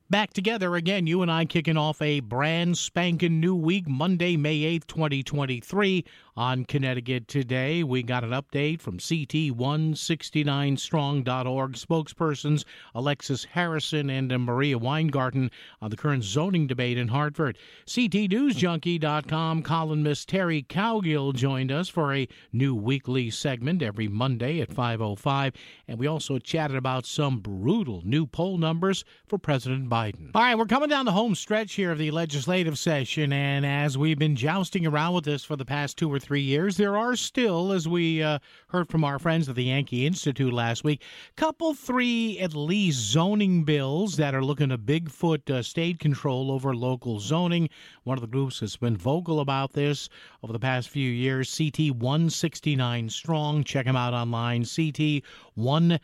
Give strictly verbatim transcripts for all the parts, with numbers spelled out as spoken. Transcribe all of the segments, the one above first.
Back together again, you and I kicking off a brand spanking new week, Monday, May eighth, twenty twenty-three. On Connecticut Today, we got an update from C T one sixty-nine strong dot org spokespersons Alexis Harrison and Maria Weingarten on the current zoning debate in Hartford. C T News Junkie dot com columnist Terry Cowgill joined us for a new weekly segment every Monday at five oh five, and we also chatted about some brutal new poll numbers for President Biden. Biden. All right, we're coming down the home stretch here of the legislative session, and as we've been jousting around with this for the past two or three years, there are still, as we uh, heard from our friends at the Yankee Institute last week, couple, three at least zoning bills that are looking to Bigfoot uh, state control over local zoning. One of the groups that's been vocal about this over the past few years, C T one sixty-nine Strong. Check them out online, C T one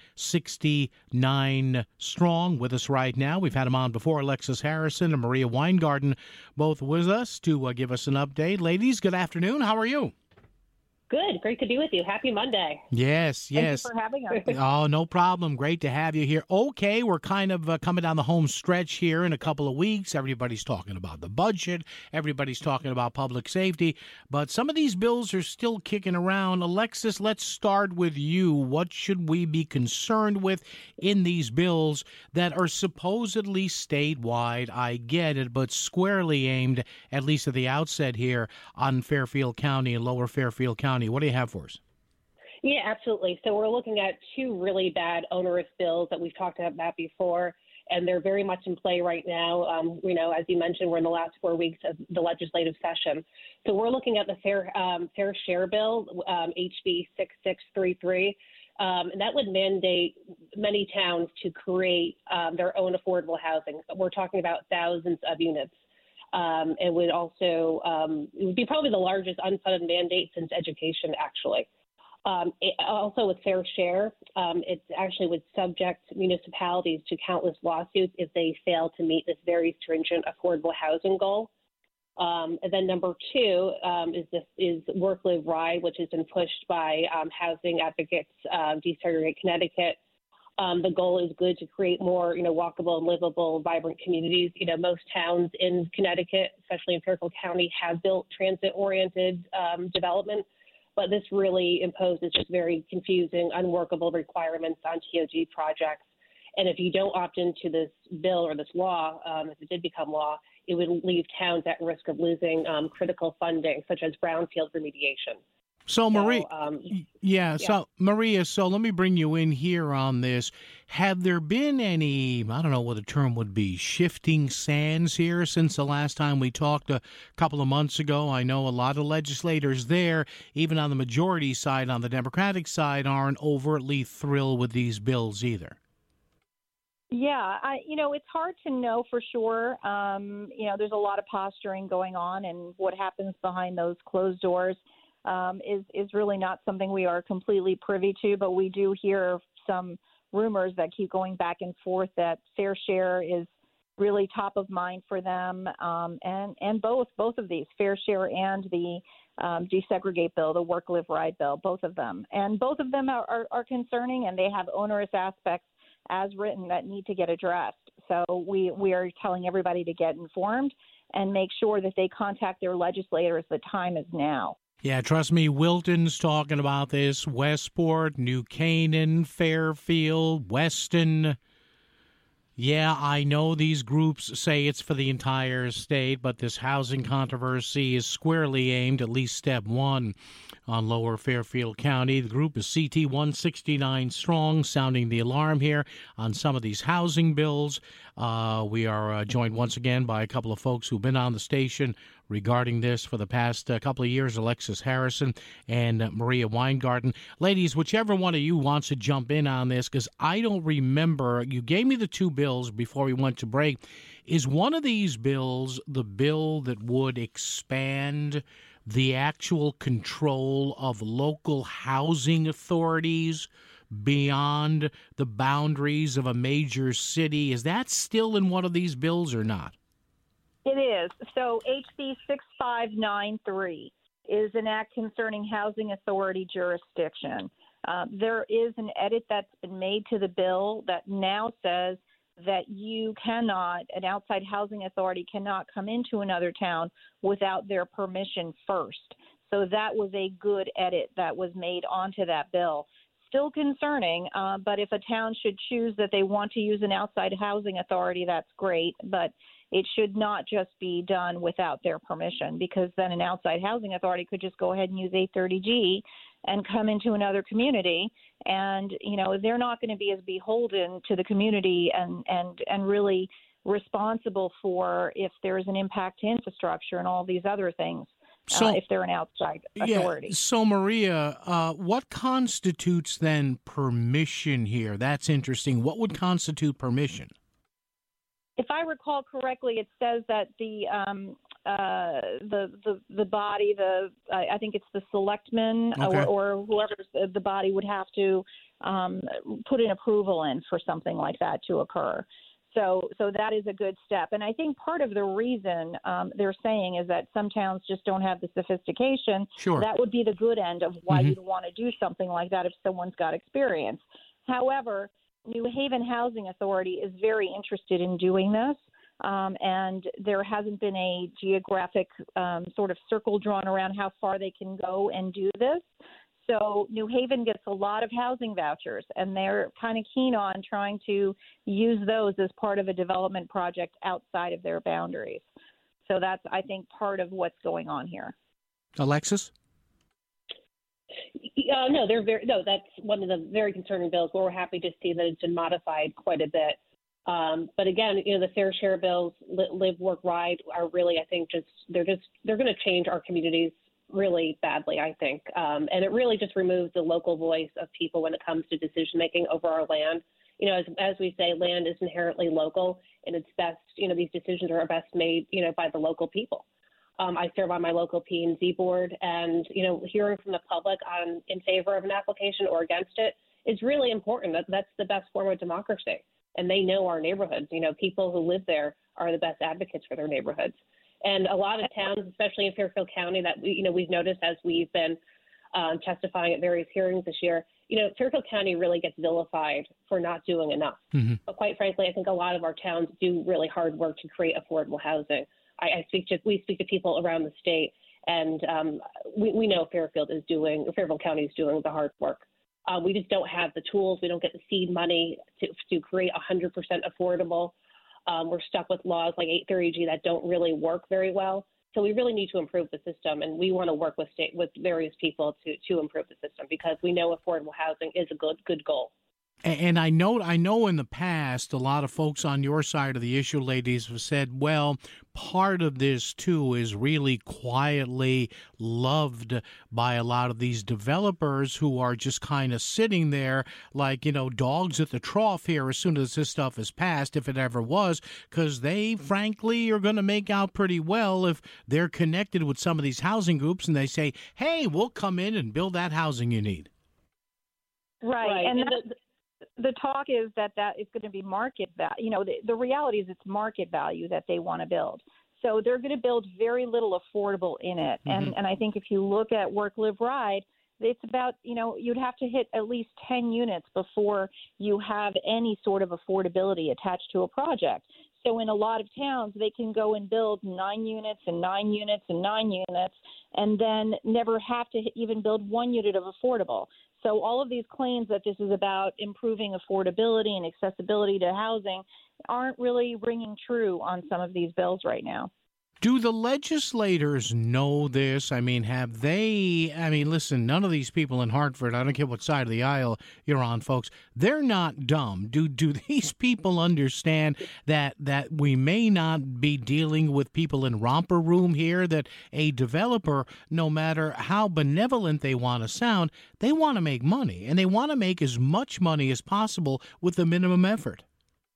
sixty-nine Strong. With us right now, we've had them on before, Alexis Harrison and Maria Weingarten, both with us to uh, give us an update. Ladies, good afternoon. How are you? Good. Great to be with you. Happy Monday. Yes, yes. Thank you for having us. Oh, no problem. Great to have you here. Okay, we're kind of uh, coming down the home stretch here in a couple of weeks. Everybody's talking about the budget. Everybody's talking about public safety. But some of these bills are still kicking around. Alexis, let's start with you. What should we be concerned with in these bills that are supposedly statewide? I get it, but squarely aimed, at least at the outset here, on Fairfield County and Lower Fairfield County. What do you have for us? Yeah, absolutely. So we're looking at two really bad onerous bills that we've talked about before, and they're very much in play right now. Um, you know, as you mentioned, we're in the last four weeks of the legislative session. So we're looking at the Fair um, Fair Share Bill, um, H B six six three three, um, and that would mandate many towns to create um, their own affordable housing. We're talking about thousands of units. Um, and would also, um, it would be probably the largest unfunded mandate since education, actually. Um, it, also with Fair Share, um, it actually would subject municipalities to countless lawsuits if they fail to meet this very stringent affordable housing goal. Um, and then number two um, is this is Work Live Ride, which has been pushed by um, housing advocates, uh, Desegregate Connecticut. Um, the goal is good to create more, you know, walkable and livable, vibrant communities. You know, most towns in Connecticut, especially in Fairfield County, have built transit-oriented um, development, but this really imposes just very confusing, unworkable requirements on T O G projects. And if you don't opt into this bill or this law, um, if it did become law, it would leave towns at risk of losing um, critical funding, such as brownfield remediation. So, Maria, so, um, yeah, yeah, so, Maria, so let me bring you in here on this. Have there been any, I don't know what the term would be, shifting sands here since the last time we talked a couple of months ago? I know a lot of legislators there, even on the majority side, on the Democratic side, aren't overtly thrilled with these bills either. Yeah, I, you know, it's hard to know for sure. Um, you know, there's a lot of posturing going on, and what happens behind those closed doors Um, is, is really not something we are completely privy to, but we do hear some rumors that keep going back and forth that Fair Share is really top of mind for them, um, and, and both both of these, Fair Share and the um, Desegregate Bill, the Work Live Ride Bill, both of them. And both of them are, are, are concerning, and they have onerous aspects as written that need to get addressed. So we, we are telling everybody to get informed and make sure that they contact their legislators. The time is now. Yeah, trust me, Wilton's talking about this, Westport, New Canaan, Fairfield, Weston. Yeah, I know these groups say it's for the entire state, but this housing controversy is squarely aimed, at least step one, on Lower Fairfield County. The group is C T one sixty-nine Strong, sounding the alarm here on some of these housing bills. Uh, we are uh, joined once again by a couple of folks who've been on the station regarding this for the past uh, couple of years, Alexis Harrison and uh, Maria Weingarten. Ladies, whichever one of you wants to jump in on this, because I don't remember, you gave me the two bills before we went to break. Is one of these bills the bill that would expand the actual control of local housing authorities beyond the boundaries of a major city? Is that still in one of these bills or not? It is. So H B six five nine three is an act concerning housing authority jurisdiction. Uh, there is an edit that's been made to the bill that now says that you cannot, an outside housing authority cannot come into another town without their permission first. So that was a good edit that was made onto that bill. Still concerning, uh, but if a town should choose that they want to use an outside housing authority, that's great. But it should not just be done without their permission, because then an outside housing authority could just go ahead and use eight thirty G and come into another community. And, you know, they're not going to be as beholden to the community and, and, and really responsible for if there's an impact to infrastructure and all these other things. So, uh, if they're an outside authority. Yeah, so, Maria, uh, what constitutes then permission here? That's interesting. What would constitute permission? If I recall correctly, it says that the um, uh, the, the the body, the I, I think it's the selectmen Okay. or, or whoever the body would have to um, put an approval in for something like that to occur. So, so that is a good step. And I think part of the reason um, they're saying is that some towns just don't have the sophistication. Sure. That would be the good end of why Mm-hmm. you'd want to do something like that if someone's got experience. However, New Haven Housing Authority is very interested in doing this. Um, and there hasn't been a geographic um, sort of circle drawn around how far they can go and do this. So New Haven gets a lot of housing vouchers, and they're kind of keen on trying to use those as part of a development project outside of their boundaries. So that's, I think, part of what's going on here. Alexis? Uh, no, they're very no. That's one of the very concerning bills. We're happy to see that it's been modified quite a bit. Um, but again, you know, the fair share bills, live, work, ride, are really, I think, just they're just they're going to change our communities really badly, I think. Um, and it really just removes the local voice of people when it comes to decision making over our land. You know, as, as we say, land is inherently local, and it's best, you know, these decisions are best made, you know, by the local people. Um, I serve on my local P and Z board, and, you know, hearing from the public on in favor of an application or against it is really important. That, that's the best form of democracy. And they know our neighborhoods. You know, people who live there are the best advocates for their neighborhoods. And a lot of towns, especially in Fairfield County, that we, you know, we've noticed as we've been um, testifying at various hearings this year, you know, Fairfield County really gets vilified for not doing enough. Mm-hmm. But quite frankly, I think a lot of our towns do really hard work to create affordable housing. I, I speak to, we speak to people around the state, and um, we, we know Fairfield is doing, Fairfield County is doing the hard work. Uh, we just don't have the tools. We don't get the seed money to, to create one hundred percent affordable. Um, we're stuck with laws like eight thirty G that don't really work very well. So we really need to improve the system, and we want to work with state, with various people to, to improve the system, because we know affordable housing is a good good goal. And I know, I know in the past, a lot of folks on your side of the issue, ladies, have said, well, part of this, too, is really quietly loved by a lot of these developers who are just kind of sitting there like, you know, dogs at the trough here as soon as this stuff is passed, if it ever was, because they, frankly, are going to make out pretty well if they're connected with some of these housing groups and they say, hey, we'll come in and build that housing you need. Right. right. And, and the, the talk is that that is going to be market value. You know, the, the reality is it's market value that they want to build. So they're going to build very little affordable in it. Mm-hmm. And and I think if you look at Work, Live, Ride, it's about, you know, you'd have to hit at least ten units before you have any sort of affordability attached to a project. So in a lot of towns, they can go and build nine units and nine units and nine units and then never have to even build one unit of affordable. So all of these claims that this is about improving affordability and accessibility to housing aren't really ringing true on some of these bills right now. Do the legislators know this? I mean, have they, I mean, listen, none of these people in Hartford, I don't care what side of the aisle you're on, folks, they're not dumb. Do do these people understand that that we may not be dealing with people in romper room here, that a developer, no matter how benevolent they want to sound, they want to make money, and they want to make as much money as possible with the minimum effort?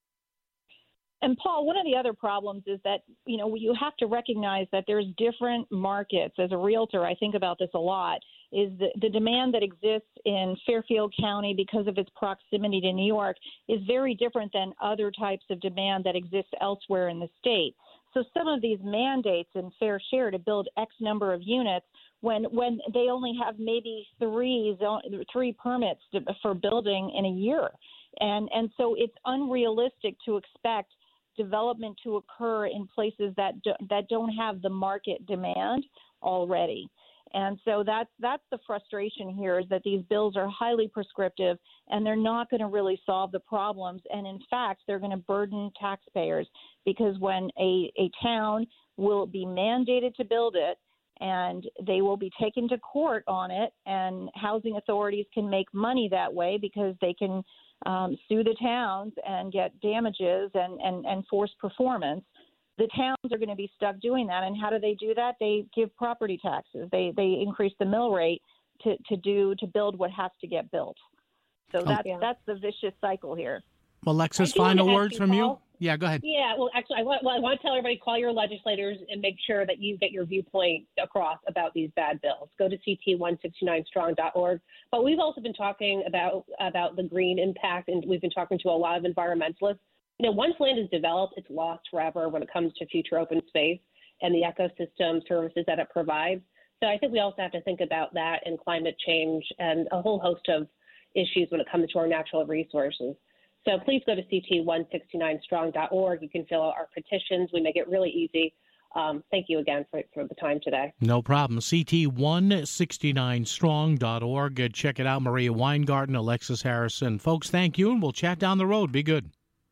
And Paul, one of the other problems is that, you know, you have to recognize that there's different markets. As a realtor, I think about this a lot, is the, the demand that exists in Fairfield County because of its proximity to New York is very different than other types of demand that exists elsewhere in the state. So some of these mandates in fair share to build X number of units when when they only have maybe three zone, three permits to, for building in a year. And, and so it's unrealistic to expect development to occur in places that do, that don't have the market demand already. And so that's that's the frustration here, is that these bills are highly prescriptive and they're not going to really solve the problems. And in fact, they're going to burden taxpayers, because when a, a town will be mandated to build it and they will be taken to court on it, and housing authorities can make money that way because they can um, sue the towns and get damages and, and, and force performance. The towns are going to be stuck doing that. And how do they do that? They give property taxes. They they increase the mill rate to, to do to build what has to get built. So that's yeah. that's the vicious cycle here. Alexis, final words from you? Yeah, go ahead. Yeah, well, actually, I want, well, I want to tell everybody, call your legislators and make sure that you get your viewpoint across about these bad bills. Go to C T one sixty-nine strong dot org. But we've also been talking about about the green impact, and we've been talking to a lot of environmentalists. You know, once land is developed, it's lost forever when it comes to future open space and the ecosystem services that it provides. So I think we also have to think about that and climate change and a whole host of issues when it comes to our natural resources. So please go to C T one sixty-nine strong dot org. You can fill out our petitions. We make it really easy. Um, thank you again for, for the time today. No problem. C T one sixty-nine strong dot org. Uh, check it out. Maria Weingarten, Alexis Harrison. Folks, thank you, and we'll chat down the road. Be good.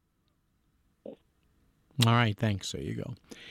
All right, thanks. There you go.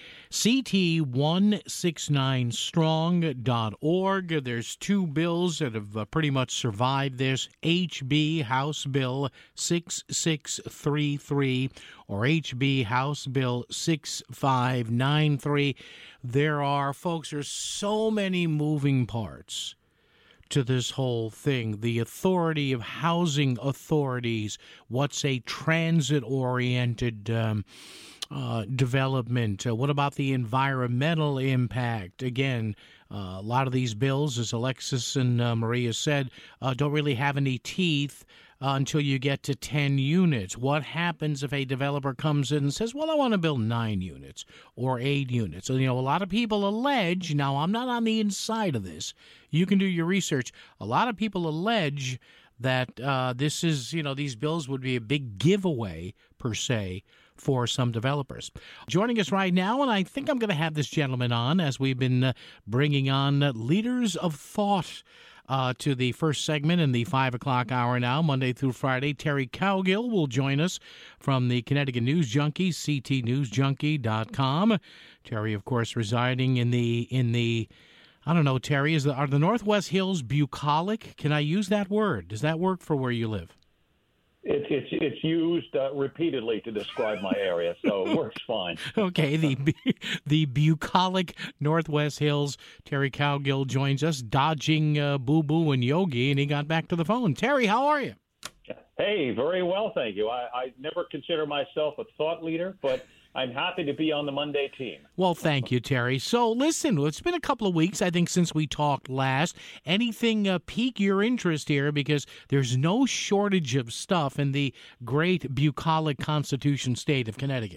C T one sixty-nine strong dot org. There's two bills that have uh, pretty much survived this. H B House Bill sixty-six thirty-three or H B House Bill sixty-five ninety-three. There are, folks, there's so many moving parts to this whole thing. The authority of housing authorities, what's a transit-oriented um, uh, development? Uh, what about the environmental impact? Again, uh, a lot of these bills, as Alexis and uh, Maria said, uh, don't really have any teeth uh, until you get to ten units. What happens if a developer comes in and says, well, I want to build nine units or eight units? And, you know, a lot of people allege, now I'm not on the inside of this, you can do your research, a lot of people allege that uh, this is, you know, these bills would be a big giveaway, per se, for some developers. Joining us right now, and I think I'm going to have this gentleman on as we've been uh, bringing on uh, leaders of thought uh, to the first segment in the five o'clock hour now, Monday through Friday. Terry Cowgill will join us from the Connecticut News Junkie, C T news junkie dot com. Terry, of course, residing in the, in the I don't know, Terry, is the, are the Northwest Hills bucolic? Can I use that word? Does that work for where you live? It's it's it's used uh, repeatedly to describe my area, so it works fine. Okay, the the bucolic Northwest Hills. Terry Cowgill joins us, dodging uh, Boo Boo and Yogi, and he got back to the phone. Terry, how are you? Hey, very well, thank you. I, I never consider myself a thought leader, but I'm happy to be on the Monday team. Well, thank you, Terry. So, listen, it's been a couple of weeks, I think, since we talked last. Anything uh, pique your interest here? Because there's no shortage of stuff in the great bucolic Constitution state of Connecticut.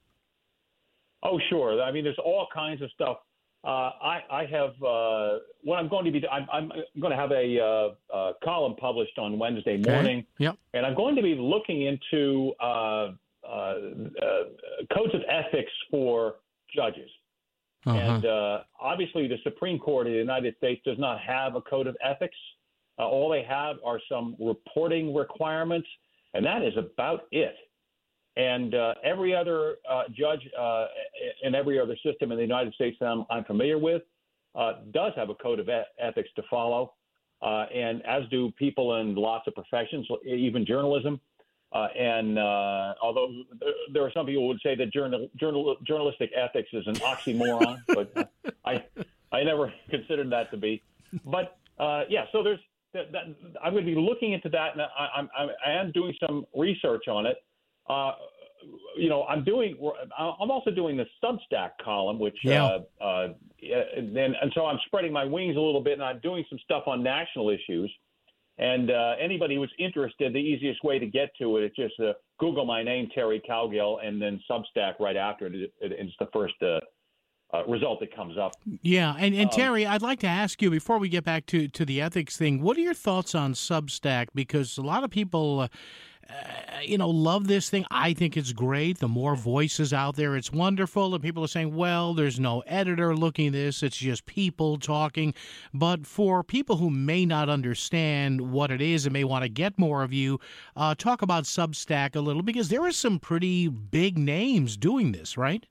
Oh, sure. I mean, there's all kinds of stuff. Uh, I, I have uh, what I'm going to be. I'm, I'm going to have a uh, uh, column published on Wednesday morning. Okay. Yep. And I'm going to be looking into uh, uh, uh, codes of ethics for judges. Uh-huh. And uh, obviously, the Supreme Court of the United States does not have a code of ethics. Uh, all they have are some reporting requirements, and that is about it. And uh, every other uh, judge uh, in every other system in the United States that I'm, I'm familiar with uh, does have a code of e- ethics to follow, uh, and as do people in lots of professions, even journalism. Uh, and uh, although there are some people who would say that journal, journal, journalistic ethics is an oxymoron, but I I never considered that to be. But uh, yeah, so there's that, that, I'm going to be looking into that, and I, I'm, I am doing some research on it. Uh, you know, I'm doing. I'm also doing the Substack column, which yeah. uh, uh, and, and so I'm spreading my wings a little bit, and I'm doing some stuff on national issues. And uh, anybody who's interested, the easiest way to get to it is just uh, Google my name, Terry Cowgill, and then Substack right after it. It's the first uh, uh, result that comes up. Yeah, and, and um, Terry, I'd like to ask you, before we get back to, to the ethics thing, what are your thoughts on Substack? Because a lot of people, uh, uh, you know, love this thing. I think it's great. The more voices out there, it's wonderful. And people are saying, well, there's no editor looking at this. It's just people talking. But for people who may not understand what it is and may want to get more of you, uh, talk about Substack a little, because there are some pretty big names doing this, right?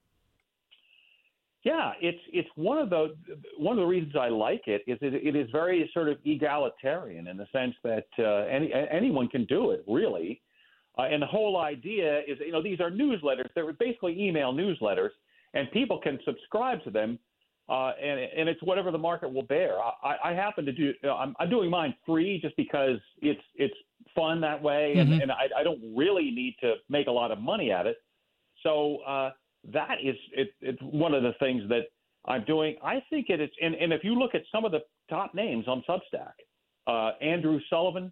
Yeah, it's it's one of the one of the reasons I like it is it, it is very sort of egalitarian in the sense that uh, any anyone can do it, really. Uh, and the whole idea is, you know, these are newsletters. They're basically email newsletters, and people can subscribe to them, uh, and and it's whatever the market will bear. I, I happen to do. You know, I'm, I'm doing mine free just because it's it's fun that way, and, mm-hmm. and I, I don't really need to make a lot of money at it. So. Uh, That is it, it's one of the things that I'm doing. I think it is, and, and if you look at some of the top names on Substack, uh, Andrew Sullivan,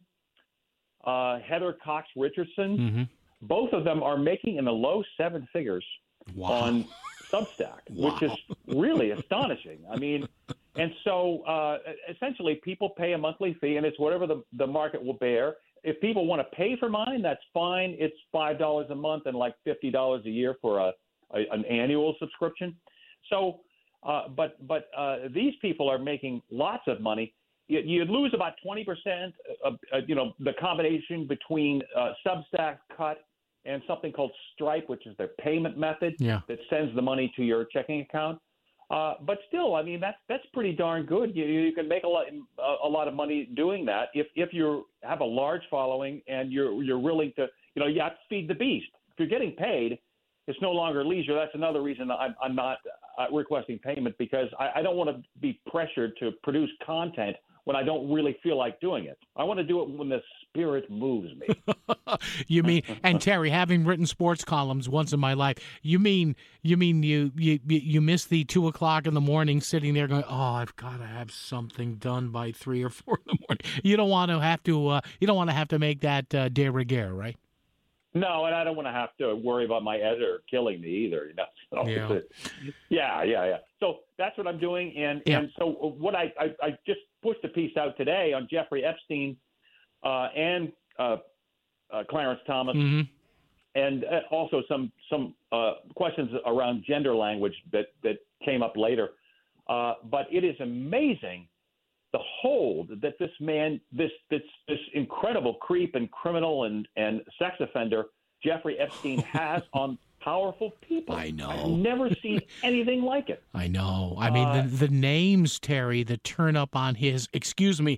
uh, Heather Cox Richardson, mm-hmm. both of them are making in the low seven figures wow. on Substack, wow. which is really astonishing. I mean, and so uh, essentially people pay a monthly fee, and it's whatever the, the market will bear. If people want to pay for mine, that's fine. It's five dollars a month and like fifty dollars a year for a an annual subscription. So, uh, but but uh, these people are making lots of money. You, you'd lose about twenty percent of, uh, you know, the combination between uh, Substack Cut and something called Stripe, which is their payment method yeah. that sends the money to your checking account. Uh, but still, I mean, that's that's pretty darn good. You, you can make a lot a lot of money doing that if if you have a large following and you're you're willing to, you know, you have to feed the beast. If you're getting paid, it's no longer leisure. That's another reason I'm, I'm not uh, requesting payment, because I, I don't want to be pressured to produce content when I don't really feel like doing it. I want to do it when the spirit moves me. You mean, and Terry, having written sports columns once in my life, you mean you mean you you you miss the two o'clock in the morning sitting there going, oh, I've got to have something done by three or four in the morning. You don't want to have to uh, you don't want to have to make that uh, de rigueur, right? No, and I don't want to have to worry about my editor killing me either. You know? So yeah. yeah, yeah, yeah. So that's what I'm doing, and yeah. and so what I, I I just pushed a piece out today on Jeffrey Epstein uh, and uh, uh, Clarence Thomas, mm-hmm. and uh, also some some uh, questions around gender language that that came up later. Uh, but it is amazing the hold that this man, this this this incredible creep and criminal and, and sex offender, Jeffrey Epstein, has on powerful people. I know. I've never seen anything like it. I know. I mean, uh, the, the names, Terry, that turn up on his, excuse me,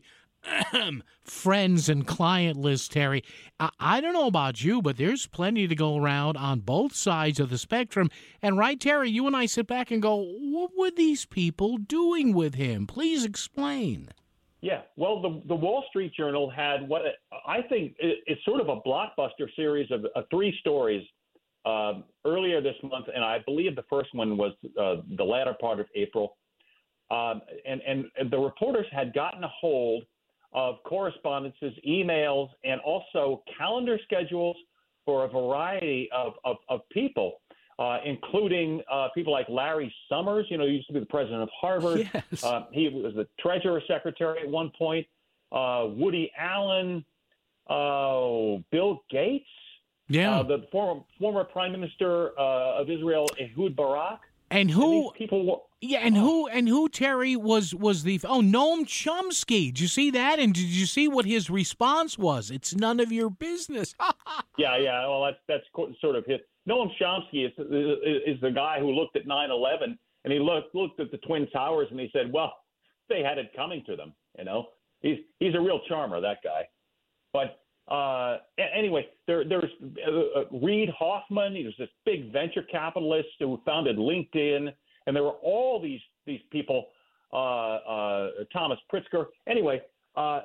friends and client list, Terry. I, I don't know about you, but there's plenty to go around on both sides of the spectrum. And right, Terry, you and I sit back and go, what were these people doing with him? Please explain. Yeah, well, the the Wall Street Journal had what I think is sort of a blockbuster series of uh, three stories uh, earlier this month, and I believe the first one was uh, the latter part of April. Um, and, and and the reporters had gotten a hold of correspondences, emails, and also calendar schedules for a variety of, of, of people, uh, including uh, people like Larry Summers. You know, he used to be the president of Harvard. Yes. Uh, he was the treasurer secretary at one point. Uh, Woody Allen, uh, Bill Gates, yeah, uh, the former former prime minister uh, of Israel, Ehud Barak. And who and people were, yeah, and who and who Terry was was the oh Noam Chomsky. Did you see that? And did you see what his response was? It's none of your business. yeah, yeah. Well, that's that's sort of hit. Noam Chomsky is, is is the guy who looked at nine eleven and he looked looked at the Twin Towers and he said, "Well, they had it coming to them." You know, he's he's a real charmer, that guy. But uh, anyway, there there's uh, Reid Hoffman. He was this big venture capitalist who founded LinkedIn, and there were all these these people. Uh, uh, Thomas Pritzker. Anyway, uh,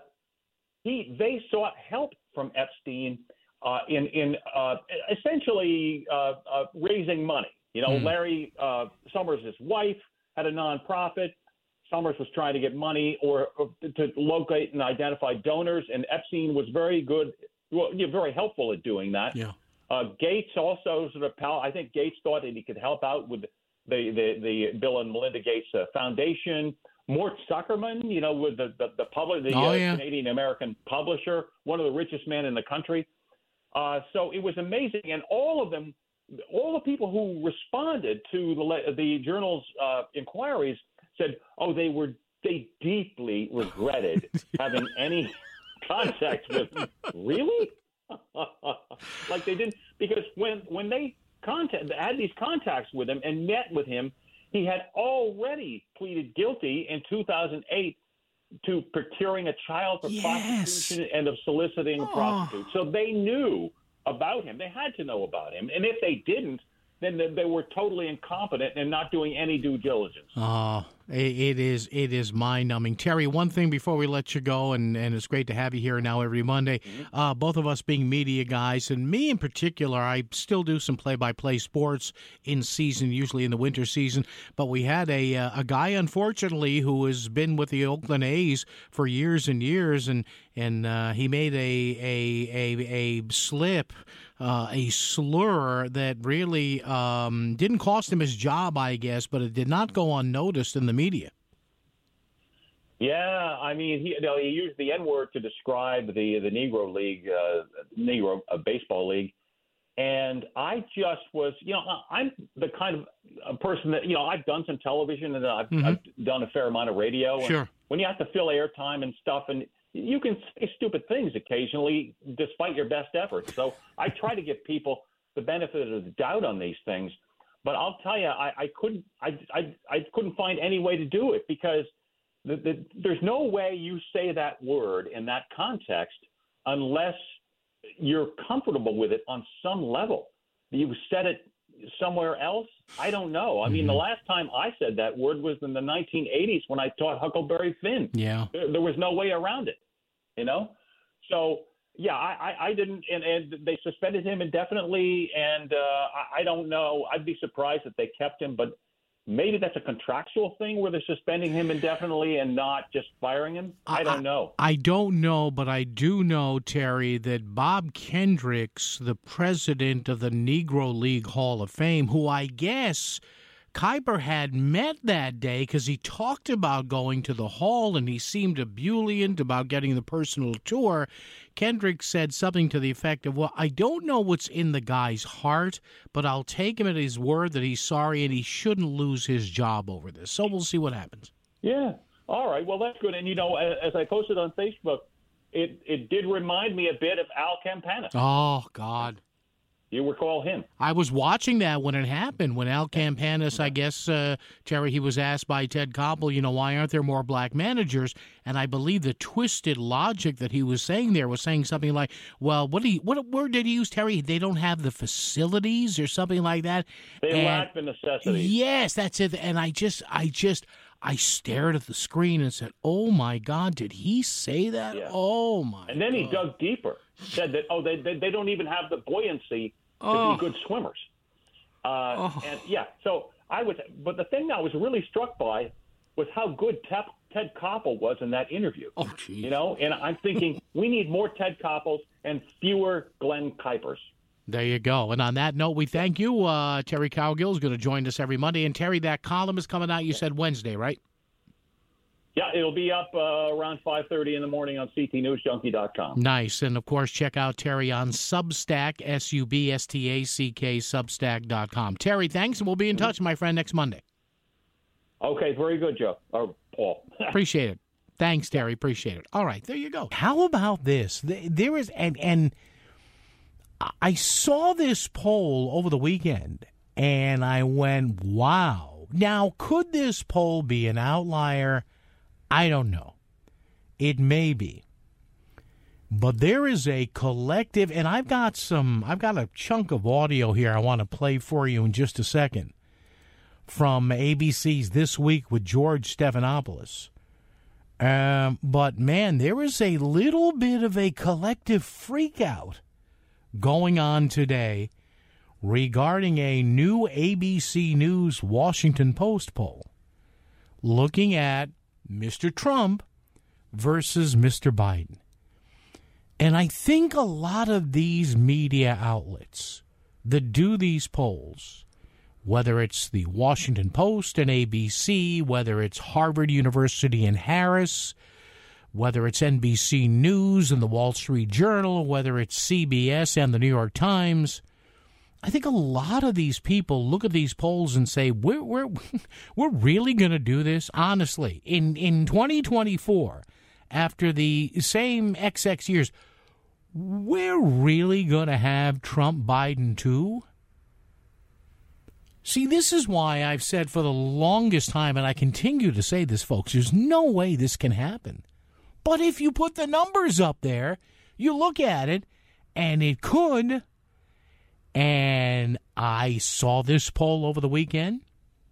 he they sought help from Epstein uh, in in uh, essentially uh, uh, raising money. You know, mm. Larry uh, Summers' wife had a nonprofit. Summers was trying to get money or, or to locate and identify donors, and Epstein was very good, well, yeah, very helpful at doing that. Yeah. Uh, Gates also sort of, I think Gates thought that he could help out with the the, the Bill and Melinda Gates uh, Foundation. Mort Zuckerman, you know, with the the, the public, the oh, uh, yeah. Canadian American publisher, one of the richest men in the country. Uh, so it was amazing, and all of them, all the people who responded to the the journal's uh, inquiries said, "Oh, they were they deeply regretted having any contact with him." Really? Like they didn't, because when when they contact had these contacts with him and met with him, he had already pleaded guilty in two thousand eight to procuring a child for yes. prostitution and of soliciting a oh. prostitute. So they knew about him. They had to know about him. And if they didn't, then they, they were totally incompetent and not doing any due diligence. Oh, it is it is mind-numbing. Terry, one thing before we let you go, and, and it's great to have you here now every Monday, mm-hmm. uh, both of us being media guys, and me in particular, I still do some play-by-play sports in season, usually in the winter season, but we had a uh, a guy, unfortunately, who has been with the Oakland A's for years and years, and, and uh, he made a, a, a, a slip, uh, a slur that really um, didn't cost him his job, I guess, but it did not go unnoticed in the media. Yeah, I mean, he, you know, he used the N-word to describe the the Negro League, uh, Negro uh, baseball league, and I just was, you know, I'm the kind of a person that, you know, I've done some television and I've, mm-hmm. I've done a fair amount of radio. Sure. And when you have to fill airtime and stuff, and you can say stupid things occasionally, despite your best efforts. So I try to give people the benefit of the doubt on these things. But I'll tell you, I, I couldn't, I, I, I couldn't find any way to do it, because the, the, there's no way you say that word in that context unless you're comfortable with it on some level. You said it somewhere else, I don't know. I mm-hmm. mean, the last time I said that word was in the nineteen eighties when I taught Huckleberry Finn. Yeah, there, there was no way around it, you know. So. Yeah, I, I didn't, and, and they suspended him indefinitely, and uh, I, I don't know. I'd be surprised if they kept him, but maybe that's a contractual thing where they're suspending him indefinitely and not just firing him. I don't know. I, I don't know, but I do know, Terry, that Bob Kendricks, the president of the Negro League Hall of Fame, who I guess Kuiper had met that day because he talked about going to the hall and he seemed ebullient about getting the personal tour. Kendrick said something to the effect of, well, I don't know what's in the guy's heart, but I'll take him at his word that he's sorry and he shouldn't lose his job over this. So we'll see what happens. Yeah. All right. Well, that's good. And, you know, as I posted on Facebook, it, it did remind me a bit of Al Campana. Oh, God. You recall him? I was watching that when it happened, when Al Campanis, I guess, uh, Terry, he was asked by Ted Koppel, you know, why aren't there more black managers? And I believe the twisted logic that he was saying there was saying something like, well, what do you, what word did he use, Terry? They don't have the facilities or something like that. They and, lack the necessities. Yes, that's it. And I just, I just, I stared at the screen and said, oh, my God, did he say that? Yeah. Oh, my God. And then he dug deeper, said that, oh, they, they, they don't even have the buoyancy oh. to be good swimmers. Uh, oh. And, yeah, so I was – but the thing I was really struck by was how good Ted, Ted Koppel was in that interview. Oh, geez. You know, and I'm thinking we need more Ted Koppels and fewer Glenn Kuipers. There you go. And on that note, we thank you. Uh, Terry Cowgill is going to join us every Monday. And, Terry, that column is coming out, you said Wednesday, right? Yeah, it'll be up uh, around five thirty in the morning on C T news junkie dot com. Nice. And, of course, check out Terry on Substack, S U B S T A C K, substack dot com. Terry, thanks, and we'll be in touch, my friend, next Monday. Okay, very good, Joe. Or Paul. Appreciate it. Thanks, Terry. Appreciate it. All right, there you go. How about this? There is, and and I saw this poll over the weekend, and I went, wow. Now, could this poll be an outlier? I don't know. It may be. But there is a collective, and I've got some, I've got a chunk of audio here I want to play for you in just a second from A B C's This Week with George Stephanopoulos. Um, but, man, there is a little bit of a collective freakout going on today regarding a new A B C News Washington Post poll looking at Mister Trump versus Mister Biden. And I think a lot of these media outlets that do these polls, whether it's the Washington Post and A B C, whether it's Harvard University and Harris, whether it's N B C News and the Wall Street Journal, whether it's C B S and the New York Times, I think a lot of these people look at these polls and say, we're we're we're really going to do this? Honestly, in in twenty twenty-four, after the same X X years, we're really going to have Trump Biden too? See, this is why I've said for the longest time, and I continue to say this, folks, there's no way this can happen. But if you put the numbers up there, you look at it, and it could. And I saw this poll over the weekend,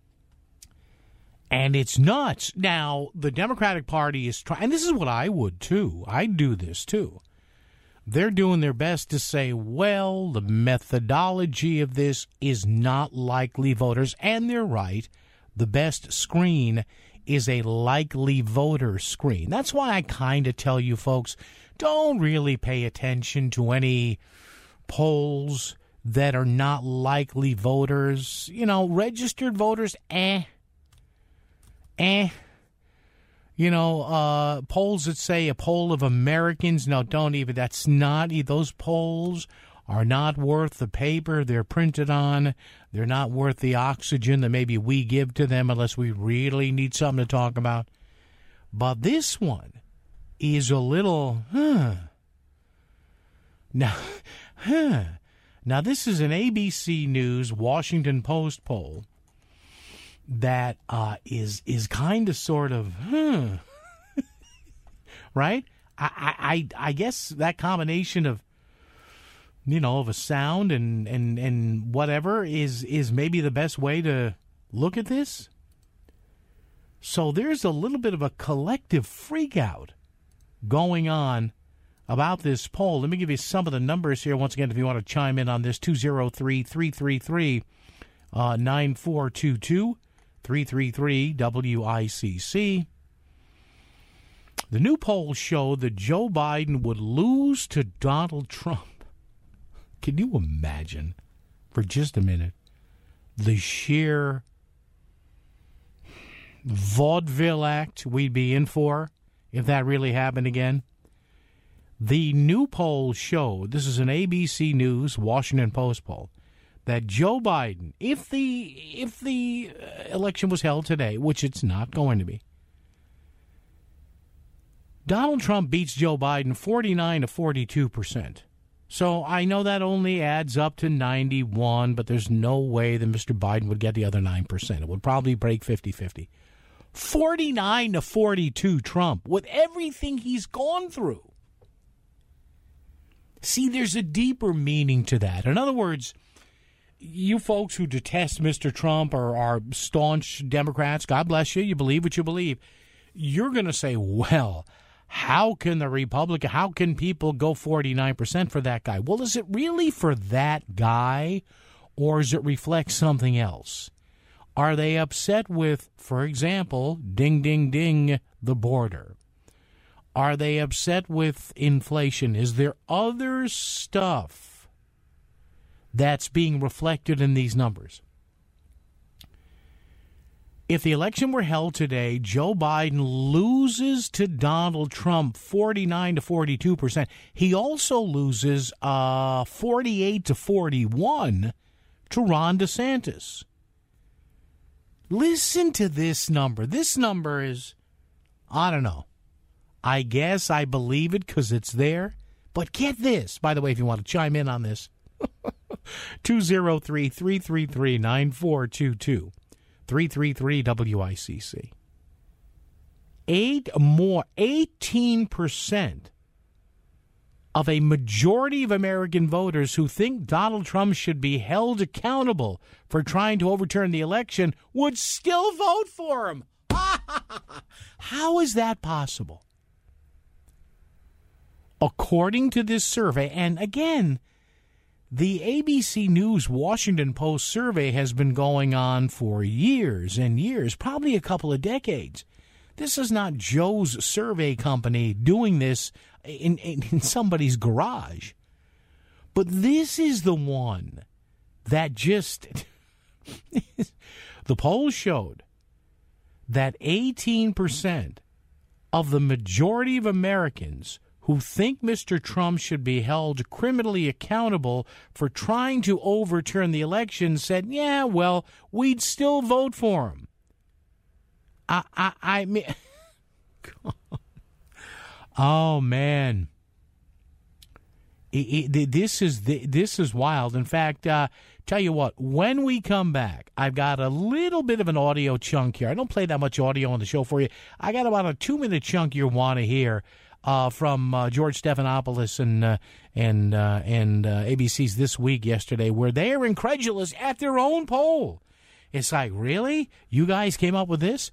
and it's nuts. Now, the Democratic Party is trying, and this is what I would too. I'd do this too. They're doing their best to say, well, the methodology of this is not likely voters. And they're right. The best screen is a likely voter screen. That's why I kind of tell you folks, don't really pay attention to any polls that are not likely voters. You know, registered voters, eh, eh. You know, uh, polls that say a poll of Americans, no, don't even, that's not, those polls are not worth the paper they're printed on. They're not worth the oxygen that maybe we give to them unless we really need something to talk about. But this one is a little, huh. Now, huh. Now, this is an A B C News Washington Post poll that uh, is is kind of sort of, huh, right? I, I I guess that combination of, you know, of a sound and, and, and whatever is is maybe the best way to look at this. So there's a little bit of a collective freakout going on about this poll. Let me give you some of the numbers here. Once again, if you want to chime in on this, two oh three, three three three, nine four two two. three three three W I C C. The new poll showed that Joe Biden would lose to Donald Trump. Can you imagine, for just a minute, the sheer vaudeville act we'd be in for if that really happened again? The new poll showed, this is an A B C News Washington Post poll, that Joe Biden, if the if the election was held today, which it's not going to be, Donald Trump beats Joe Biden forty-nine to forty-two percent. So I know that only adds up to ninety-one, but there's no way that Mister Biden would get the other nine percent. It would probably break fifty-fifty. forty-nine to forty-two Trump, with everything he's gone through. See, there's a deeper meaning to that. In other words, you folks who detest Mister Trump or are staunch Democrats, God bless you, you believe what you believe, you're going to say, well, how can the Republican, how can people go forty-nine percent for that guy? Well, is it really for that guy, or does it reflect something else? Are they upset with, for example, ding, ding, ding, the border? Are they upset with inflation? Is there other stuff that's being reflected in these numbers? If the election were held today, Joe Biden loses to Donald Trump forty-nine to forty-two percent. He also loses uh, forty-eight to forty-one to Ron DeSantis. Listen to this number. This number is, I don't know. I guess I believe it because it's there. But get this. By the way, if you want to chime in on this, two oh three, three three three, nine four two two. three three three W I C C. Eight more, eighteen percent of a majority of American voters who think Donald Trump should be held accountable for trying to overturn the election would still vote for him. How is that possible? According to this survey, and again, the A B C News Washington Post survey has been going on for years and years, probably a couple of decades. This is not Joe's survey company doing this in, in, in somebody's garage. But this is the one that just... the poll showed that eighteen percent of the majority of Americans who think Mister Trump should be held criminally accountable for trying to overturn the election said, yeah, well, we'd still vote for him. I, I, I mean, oh, man. It, it, this is this is wild. In fact, uh, tell you what, when we come back, I've got a little bit of an audio chunk here. I don't play that much audio on the show for you. I got about a two-minute chunk you want to hear uh, from uh, George Stephanopoulos and uh, and uh, and uh, A B C's This Week yesterday, where they are incredulous at their own poll. It's like, really? You guys came up with this?